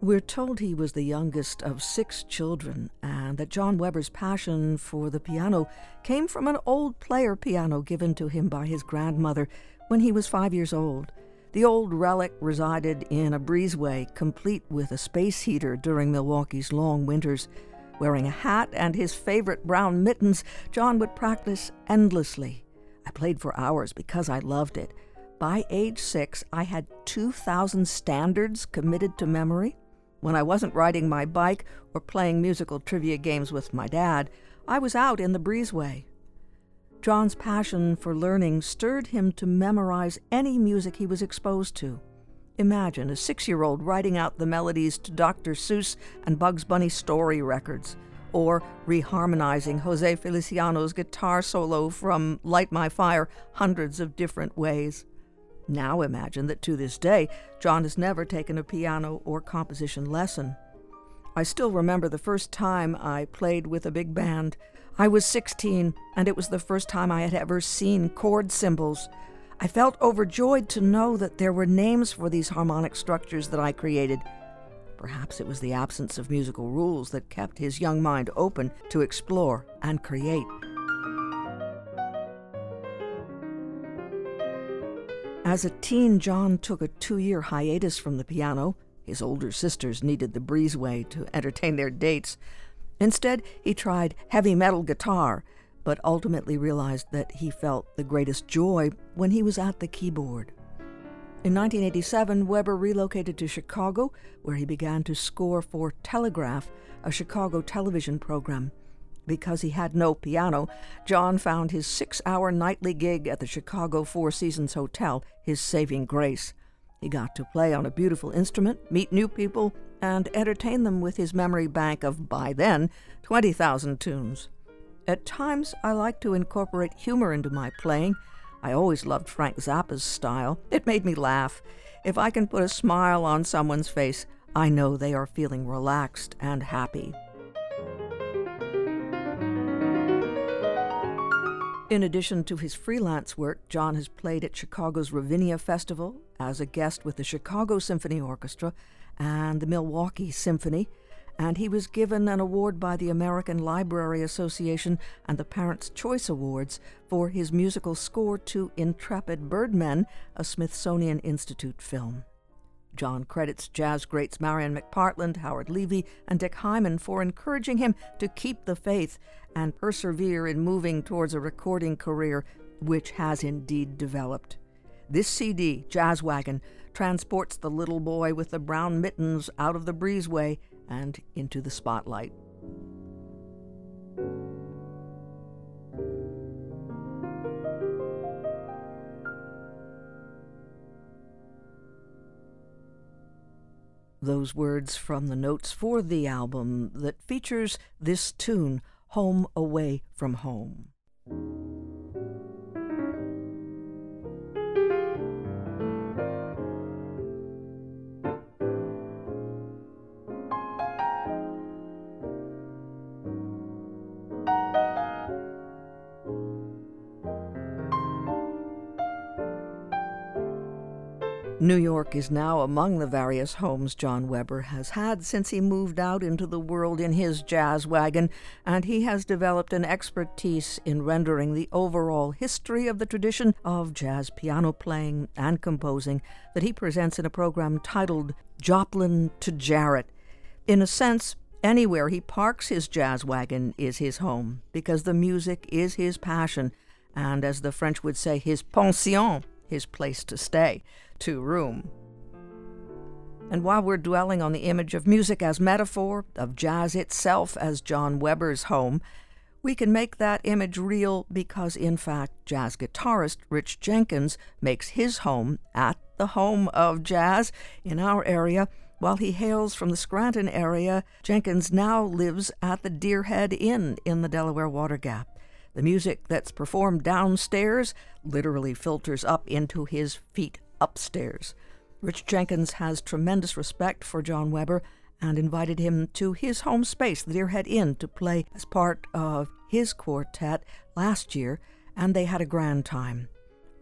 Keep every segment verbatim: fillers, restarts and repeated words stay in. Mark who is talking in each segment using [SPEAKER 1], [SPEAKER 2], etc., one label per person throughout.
[SPEAKER 1] We're told he was the youngest of six children, and that John Weber's passion for the piano came from an old player piano given to him by his grandmother when he was five years old. The old relic resided in a breezeway, complete with a space heater during Milwaukee's long winters. Wearing a hat and his favorite brown mittens, John would practice endlessly. I played for hours because I loved it. By age six, I had two thousand standards committed to memory. When I wasn't riding my bike or playing musical trivia games with my dad, I was out in the breezeway. John's passion for learning stirred him to memorize any music he was exposed to. Imagine a six-year-old writing out the melodies to Doctor Seuss and Bugs Bunny story records, or reharmonizing Jose Feliciano's guitar solo from Light My Fire hundreds of different ways. Now imagine that to this day, John has never taken a piano or composition lesson. I still remember the first time I played with a big band. I was sixteen, and it was the first time I had ever seen chord symbols. I felt overjoyed to know that there were names for these harmonic structures that I created. Perhaps it was the absence of musical rules that kept his young mind open to explore and create. As a teen, John took a two-year hiatus from the piano. His older sisters needed the breezeway to entertain their dates. Instead, he tried heavy metal guitar, but ultimately realized that he felt the greatest joy when he was at the keyboard. In nineteen eighty-seven, Weber relocated to Chicago, where he began to score for Telegraph, a Chicago television program. Because he had no piano, John found his six-hour nightly gig at the Chicago Four Seasons Hotel his saving grace. He got to play on a beautiful instrument, meet new people, and entertain them with his memory bank of, by then, twenty thousand tunes. At times, I like to incorporate humor into my playing. I always loved Frank Zappa's style. It made me laugh. If I can put a smile on someone's face, I know they are feeling relaxed and happy. In addition to his freelance work, John has played at Chicago's Ravinia Festival as a guest with the Chicago Symphony Orchestra and the Milwaukee Symphony, and he was given an award by the American Library Association and the Parents' Choice Awards for his musical score to Intrepid Birdmen, a Smithsonian Institute film. John credits jazz greats Marion McPartland, Howard Levy, and Dick Hyman for encouraging him to keep the faith and persevere in moving towards a recording career, which has indeed developed. This C D, Jazz Wagon, transports the little boy with the brown mittens out of the breezeway and into the spotlight. Those words from the notes for the album that features this tune, Home Away from Home. New York is now among the various homes John Weber has had since he moved out into the world in his jazz wagon, and he has developed an expertise in rendering the overall history of the tradition of jazz piano playing and composing that he presents in a program titled Joplin to Jarrett. In a sense, anywhere he parks his jazz wagon is his home, because the music is his passion, and as the French would say, his pension, his place to stay, to room. And while we're dwelling on the image of music as metaphor, of jazz itself as John Weber's home, we can make that image real because, in fact, jazz guitarist Rich Jenkins makes his home at the home of jazz in our area. While he hails from the Scranton area, Jenkins now lives at the Deerhead Inn in the Delaware Water Gap. The music that's performed downstairs literally filters up into his feet upstairs. Rich Jenkins has tremendous respect for John Weber and invited him to his home space, the Deerhead Inn, to play as part of his quartet last year, and they had a grand time.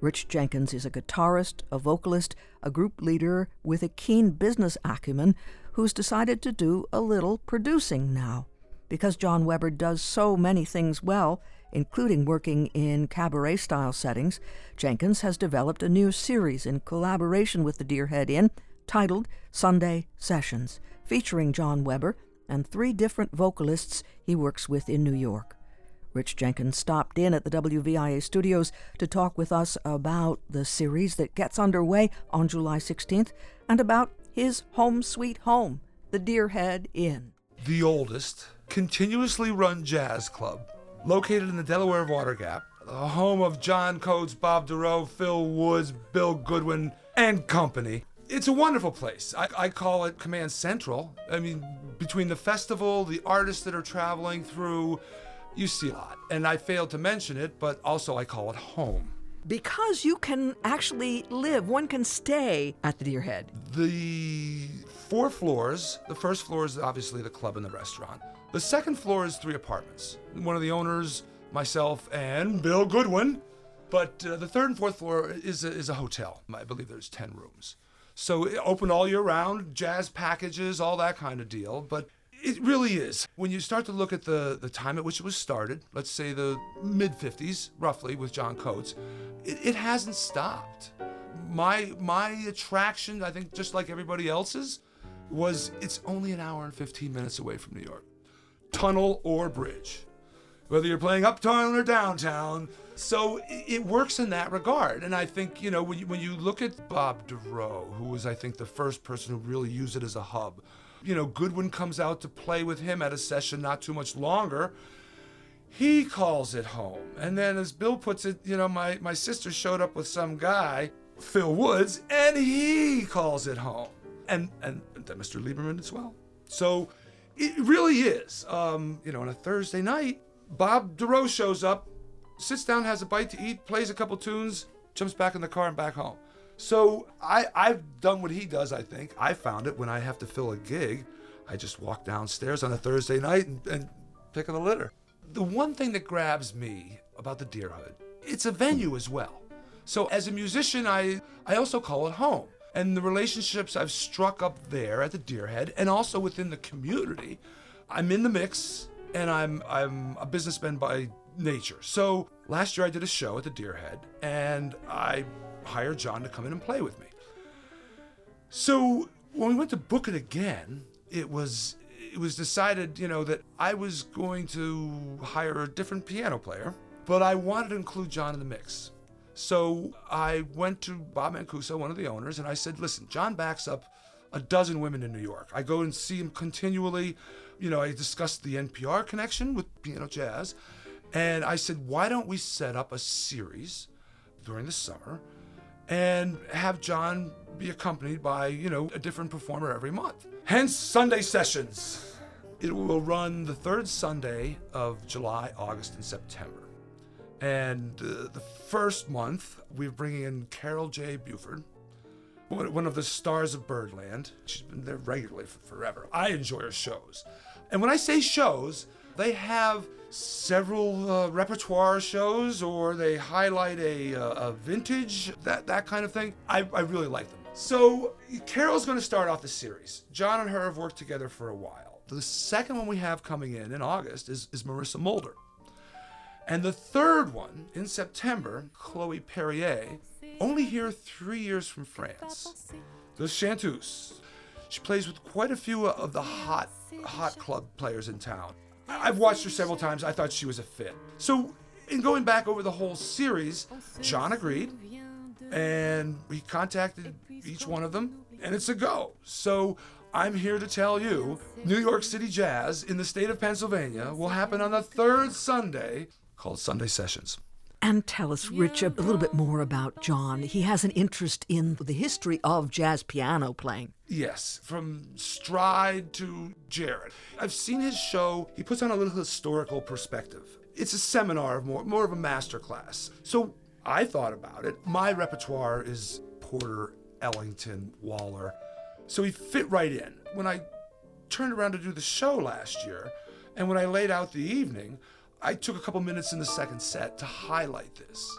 [SPEAKER 1] Rich Jenkins is a guitarist, a vocalist, a group leader with a keen business acumen who's decided to do a little producing now. Because John Weber does so many things well, including working in cabaret-style settings, Jenkins has developed a new series in collaboration with the Deerhead Inn titled Sunday Sessions, featuring John Weber and three different vocalists he works with in New York. Rich Jenkins stopped in at the W V I A studios to talk with us about the series that gets underway on July sixteenth and about his home sweet home, the Deerhead Inn.
[SPEAKER 2] The oldest, continuously run jazz club, located in the Delaware Water Gap, the home of John Coates, Bob Dorough, Phil Woods, Bill Goodwin, and company. It's a wonderful place. I, I call it Command Central. I mean, between the festival, the artists that are traveling through, you see a lot. And I failed to mention it, but also I call it home.
[SPEAKER 1] Because you can actually live, one can stay at the Deerhead.
[SPEAKER 2] The four floors, the first floor is obviously the club and the restaurant. The second floor is three apartments. One of the owners, myself, and Bill Goodwin. But uh, the third and fourth floor is a, is a hotel. I believe there's ten rooms. So open all year round, jazz packages, all that kind of deal. But it really is. When you start to look at the, the time at which it was started, let's say the mid-fifties, roughly, with John Coates, it, it hasn't stopped. My my attraction, I think just like everybody else's, was it's only an hour and fifteen minutes away from New York. Tunnel or bridge. Whether you're playing uptown or downtown. So it, it works in that regard. And I think, you know, when you, when you look at Bob Dorough, who was, I think, the first person who really used it as a hub, you know, Goodwin comes out to play with him at a session not too much longer. He calls it home. And then as Bill puts it, you know, my, my sister showed up with some guy, Phil Woods, and he calls it home. And, and, and Mister Lieberman as well. So it really is. Um, you know, on a Thursday night, Bob Dorough shows up, sits down, has a bite to eat, plays a couple tunes, jumps back in the car and back home. So I, I've done what he does, I think. I found it when I have to fill a gig. I just walk downstairs on a Thursday night and, and pick up the litter. The one thing that grabs me about the Deerhead, it's a venue as well. So as a musician, I, I also call it home. And the relationships I've struck up there at the Deerhead and also within the community, I'm in the mix and I'm I'm a businessman by nature. So last year I did a show at the Deerhead and I hired John to come in and play with me. So when we went to book it again, it was it was decided, you know, that I was going to hire a different piano player, but I wanted to include John in the mix. So I went to Bob Mancuso, one of the owners, and I said, listen, John backs up a dozen women in New York. I go and see him continually. You know, I discussed the N P R connection with Piano Jazz. And I said, why don't we set up a series during the summer and have John be accompanied by, you know, a different performer every month. Hence Sunday Sessions. It will run the third Sunday of July, August, and September. And uh, the first month, we're bringing in Carol J. Buford, one of the stars of Birdland. She's been there regularly for forever. I enjoy her shows. And when I say shows, they have several uh, repertoire shows, or they highlight a, uh, a vintage, that, that kind of thing. I, I really like them. So Carol's going to start off the series. John and her have worked together for a while. The second one we have coming in in August is, is Marissa Mulder. And the third one in September, Chloe Perrier, only here three years from France. The Chanteuse. She plays with quite a few of the hot, hot club players in town. I've watched her several times. I thought she was a fit. So in going back over the whole series, John agreed, and we contacted each one of them, and it's a go. So I'm here to tell you, New York City Jazz in the state of Pennsylvania will happen on the third Sunday, called Sunday Sessions.
[SPEAKER 1] And tell us, Rich, a little bit more about John. He has an interest in the history of jazz piano playing.
[SPEAKER 2] Yes, from Stride to Jarrett. I've seen his show. He puts on a little historical perspective. It's a seminar, more, more of a master class. So I thought about it. My repertoire is Porter, Ellington, Waller. So he fit right in. When I turned around to do the show last year, and when I laid out the evening, I took a couple minutes in the second set to highlight this.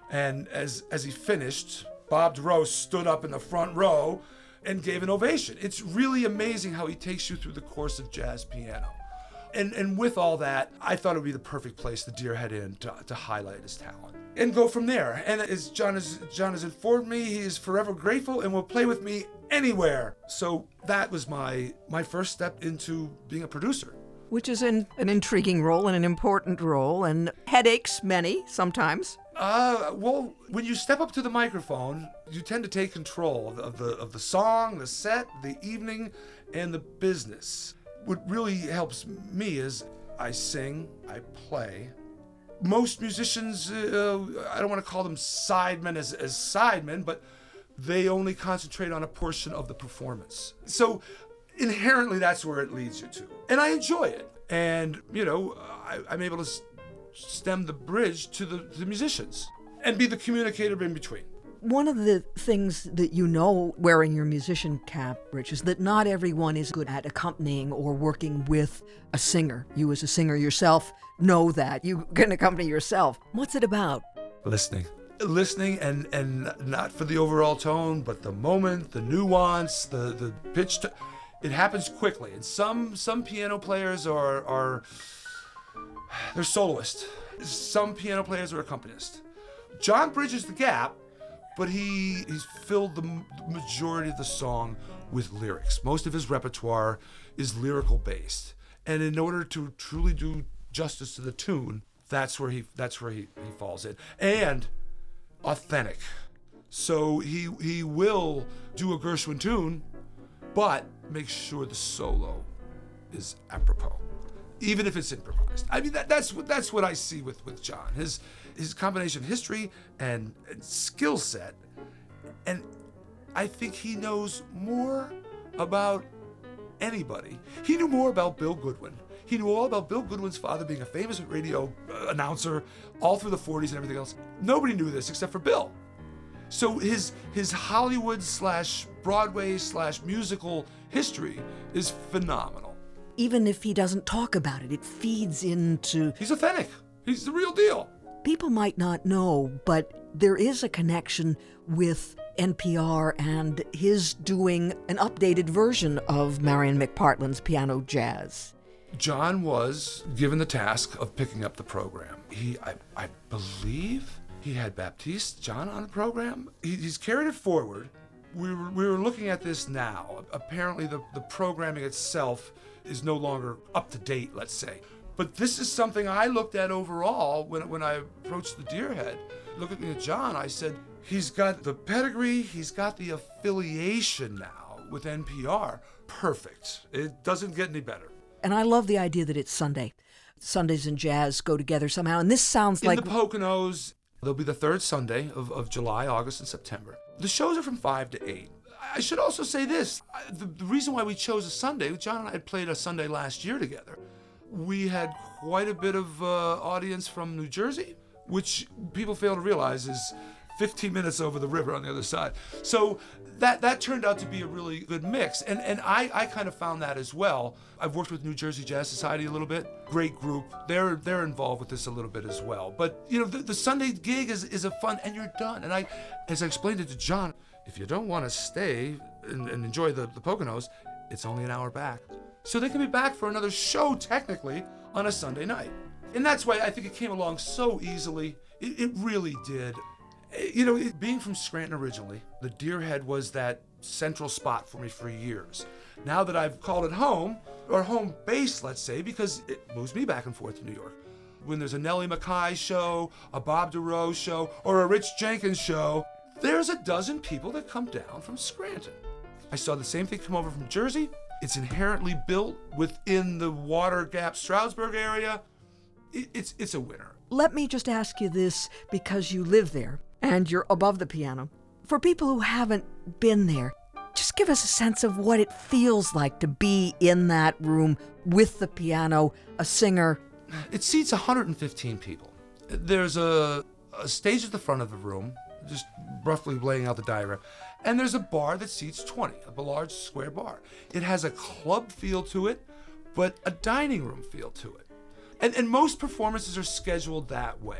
[SPEAKER 2] And as as he finished, Bob Dorough stood up in the front row and gave an ovation. It's really amazing how he takes you through the course of jazz piano. And and with all that, I thought it would be the perfect place, the Deerhead Inn, to, to highlight his talent. And go from there. And as John has, John has informed me, he is forever grateful and will play with me anywhere. So that was my my first step into being a producer.
[SPEAKER 1] Which is an, an intriguing role and an important role, and headaches many sometimes.
[SPEAKER 2] Uh, well, when you step up to the microphone, you tend to take control of the, of the of the song, the set, the evening, and the business. What really helps me is I sing, I play. Most musicians, uh, I don't want to call them sidemen as, as sidemen, but they only concentrate on a portion of the performance. So inherently, that's where it leads you to. And I enjoy it. And, you know, I, I'm able to s- stem the bridge to the, to the musicians and be the communicator in between.
[SPEAKER 1] One of the things that you know wearing your musician cap, Rich, is that not everyone is good at accompanying or working with a singer. You as a singer yourself know that. You can accompany yourself. What's it about?
[SPEAKER 2] Listening. Listening and, and not for the overall tone, but the moment, the nuance, the, the pitch. T- it happens quickly. And some some piano players are, are they're soloists. Some piano players are accompanists. John bridges the gap, but he he's filled the majority of the song with lyrics. Most of his repertoire is lyrical based. And in order to truly do justice to the tune, that's where he that's where he, he falls in. And authentic. So he he will do a Gershwin tune, but make sure the solo is apropos, even if it's improvised. I mean, that, that's what that's what I see with, with John. His his combination of history and, and skill set, and I think he knows more about anybody. He knew more about Bill Goodwin. He knew all about Bill Goodwin's father being a famous radio announcer all through the forties and everything else. Nobody knew this except for Bill. So his his Hollywood slash Broadway slash musical history is phenomenal.
[SPEAKER 1] Even if he doesn't talk about it, it feeds into...
[SPEAKER 2] He's authentic. He's the real deal.
[SPEAKER 1] People might not know, but there is a connection with N P R and his doing an updated version of Marion McPartland's Piano Jazz.
[SPEAKER 2] John was given the task of picking up the program. He, I, I believe he had Baptiste John on the program. He, he's carried it forward. We were, we were looking at this now. Apparently the, the programming itself is no longer up to date, let's say. But this is something I looked at overall when, when I approached the Deerhead. Looking at John, I said, he's got the pedigree, he's got the affiliation now with N P R. Perfect. It doesn't get any better.
[SPEAKER 1] And I love the idea that it's Sunday. Sundays and jazz go together somehow. And this sounds
[SPEAKER 2] In
[SPEAKER 1] like...
[SPEAKER 2] the Poconos, there'll be the third Sunday of, of July, August, and September. The shows are from five to eight. I should also say this. The, the reason why we chose a Sunday, John and I had played a Sunday last year together. We had quite a bit of uh, audience from New Jersey, which people fail to realize is fifteen minutes over the river on the other side. So that that turned out to be a really good mix. And and I, I kind of found that as well. I've worked with New Jersey Jazz Society a little bit. Great group. They're they're involved with this a little bit as well. But you know, the, the Sunday gig is, is a fun, and you're done. And I, as I explained it to John, if you don't want to stay and, and enjoy the, the Poconos, it's only an hour back. So they can be back for another show, technically, on a Sunday night. And that's why I think it came along so easily. It, it really did. You know, it, being from Scranton originally, the Deerhead was that central spot for me for years. Now that I've called it home, or home base, let's say, because it moves me back and forth to New York. When there's a Nellie Mackay show, a Bob Dorough show, or a Rich Jenkins show, there's a dozen people that come down from Scranton. I saw the same thing come over from Jersey. It's inherently built within the Water Gap, Stroudsburg area. It, it's it's a winner.
[SPEAKER 1] Let me just ask you this, because you live there and you're above the piano. For people who haven't been there, just give us a sense of what it feels like to be in that room with the piano, a singer.
[SPEAKER 2] It seats one hundred fifteen people. There's a, a stage at the front of the room, just roughly laying out the diagram. And there's a bar that seats twenty, a large square bar. It has a club feel to it, but a dining room feel to it. And, and most performances are scheduled that way.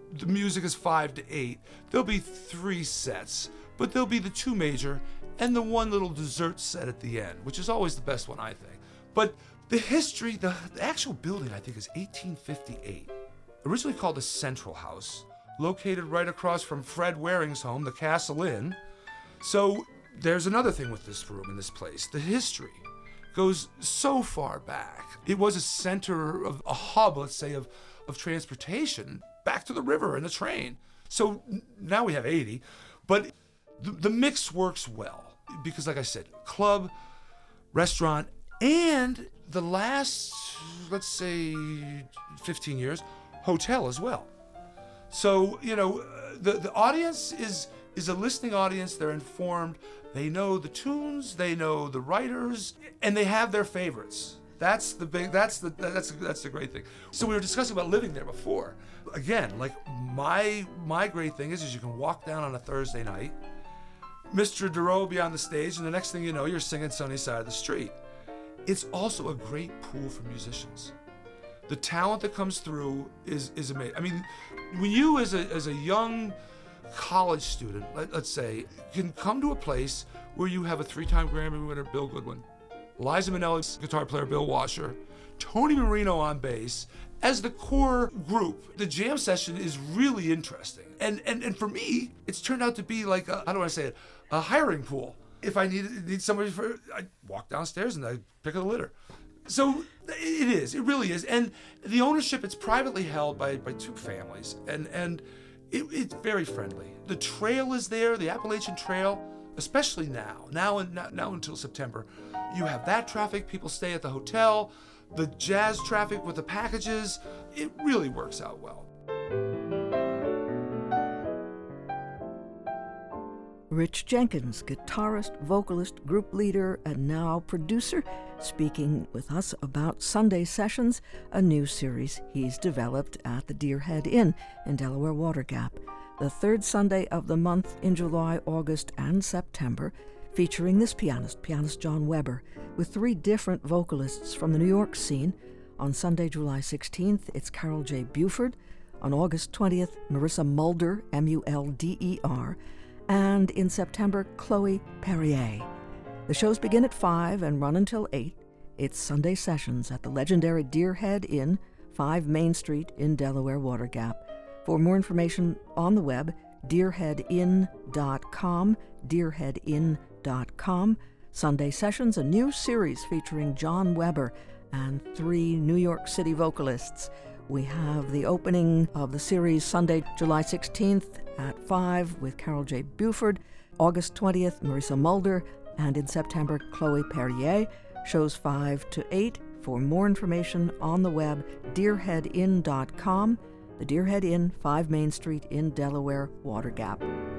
[SPEAKER 2] the music is five to eight. There'll be three sets, but there'll be the two major and the one little dessert set at the end, which is always the best one, I think. But the history, the, the actual building, I think, is eighteen fifty-eight. Originally called the Central House, located right across from Fred Waring's home, the Castle Inn. So there's another thing with this room and this place. The history goes so far back. It was a center of a hub, let's say, of, of transportation back to the river and the train. So now we have eighty, but the, the mix works well because, like I said, club, restaurant, and the last, let's say, fifteen years, hotel as well. So, you know, the, the audience is is a listening audience. They're informed. They know the tunes, they know the writers, and they have their favorites. That's the big, that's the, that's, that's the great thing. So we were discussing about living there before. Again, like my, my great thing is, is you can walk down on a Thursday night, Mister Duro will be on the stage, and the next thing you know, you're singing Sunny Side of the Street. It's also a great pool for musicians. The talent that comes through is, is amazing. I mean, when you as a, as a young college student, let, let's say, can come to a place where you have a three-time Grammy winner, Bill Goodwin, Liza Minnelli's guitar player, Bill Washer, Tony Marino on bass, as the core group. The jam session is really interesting. And and, and for me, it's turned out to be like, a, how do I say it, a hiring pool. If I need, need somebody for, I walk downstairs and I pick up the litter. So it is, it really is. And the ownership, it's privately held by, by two families. And, and It, it's very friendly. The trail is there, the Appalachian Trail, especially now, now and now, now until September. You have that traffic, people stay at the hotel, the jazz traffic with the packages. It really works out well.
[SPEAKER 1] Rich Jenkins, guitarist, vocalist, group leader, and now producer, speaking with us about Sunday Sessions, a new series he's developed at the Deerhead Inn in Delaware Water Gap, the third Sunday of the month in July, August, and September, featuring this pianist, pianist John Weber, with three different vocalists from the New York scene. On Sunday, July sixteenth, it's Carol J. Buford. On August twentieth, Marissa Mulder, M U L D E R, and in September, Chloe Perrier. The shows begin at five and run until eight. It's Sunday Sessions at the legendary Deerhead Inn, five Main Street in Delaware Water Gap. For more information on the web, deerhead inn dot com, deerhead inn dot com. Sunday Sessions, a new series featuring John Weber and three New York City vocalists. We have the opening of the series Sunday, July sixteenth at five with Carol J. Buford, August twentieth, Marissa Mulder, and in September, Chloe Perrier. Shows five to eight. For more information on the web, deerhead inn dot com. The Deerhead Inn, five Main Street in Delaware Water Gap.